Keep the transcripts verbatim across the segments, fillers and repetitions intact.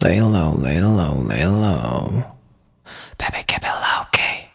Lay low, lay low, lay low. Baby, keep it low key.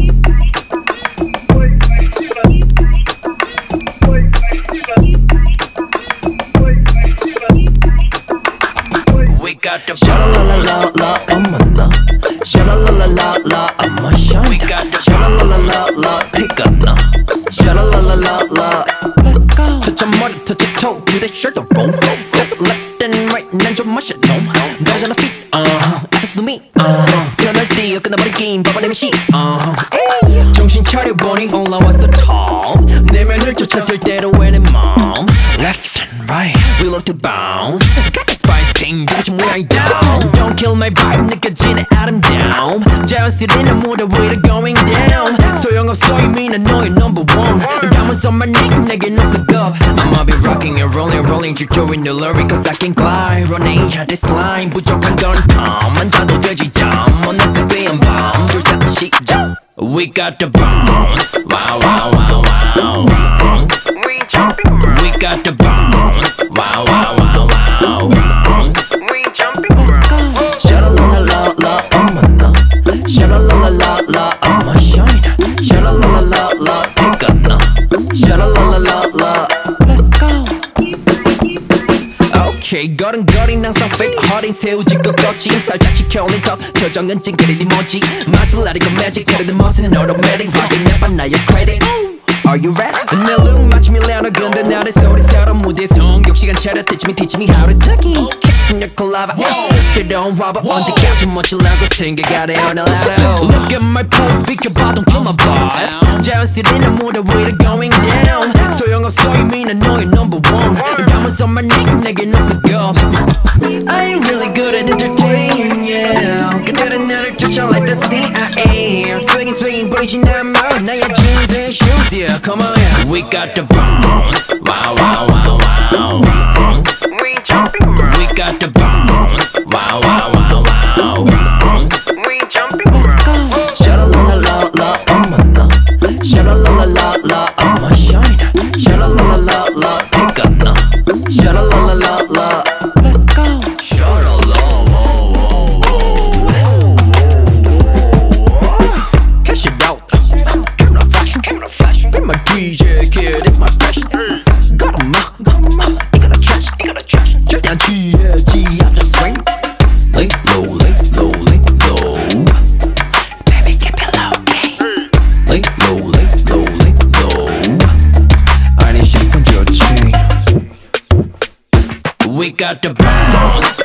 We got the sha la la la la, I'm a la. Sha la la la la la, I'm a shine. We got the sha la la la la, pick up na. Sha la la la la la. Let's go. Touch your money, touch your toe, do that shirt or roll. Step left and right, 난 좀 마셔 놈. Down on the feet, uh-huh. I just do me, uh-huh. 변할 때 끝나버린 게임, 봐봐내면 씨, uh-huh. 정신 차려보니 올라왔어 tall. 내면을 쫓아들 때로 왜내 mom. Left and right, we love to bounce. Got the spice thing, do what you way down. Don't kill my vibe, 느껴지는 아름다움. 자연스레는 무대 위로 going down. 소용없어 이미 난 너의 number one. 담은서만 내겐 없어 겁. I'ma be rocking and rolling, rolling 질조인 the lyric cause I can glide. Running out this line, 부족한 건 덤. 앉아도 되지 점. 어느새 비은 밤, 둘셋 시작. We got the bounce, wow wow wow wow. Bounce, we jumping around. We got the bounce, wow wow wow wow. Bounce, we jumping around. Sha la la la la, I'm a na. Sha la la la la, I'm a shine. Sha la la la la, take a na. Sha la la la la, let's go. Okay, 걸음걸이 항상 fake harding 세우질 것 같지 살짝 지켜올린 턱 표정은 찡그리니 뭐지 맛을 아리고 magic 그래도 멋은 automatic 확인해봐 나의 credit. Are you ready? 내 look 마치 밀레나 근데 나를 소리새로 무대 성격 시간 차려 teach me teach me how to duck it 승력 콜라보 새로운 화보 언제까지 멋지려고 생각하래 on a ladder. Look at my pose 비켜봐 don't kill my vibe 자연스레는 무대 위로 going down 소용없어 이미 난 너의 number one 담은서만 내겐 없어 겁. I ain't really good at entertaining yeah 그들은 나를 쫓아 like the C I A swinging swinging 버리지 않아 나의 jeans and shoes yeah come on yeah. We got the bounce wow wow wow wow. Bounce, we jumping around. We got the bounce wow wow wow wow. Bounce, we jumping around. Sha la la la la, I'm a na. Sha la la la la, I'm a shine. Sha la la la la, take a na. Sha la la la la, let's go. Sha la la whoa whoa whoa. Cash it out. Camera flash, camera flash. Be my D J kid, it's my fashion. Got 'em up, got 'em up. 이거나 trash, 이거나 trash. 절대 취해지 않는 swing. Lay low, lay low, lay low. Baby, keep it low, okay? Lay low, lay low, lay low. 아니 싶은 좋지. We got the bounce.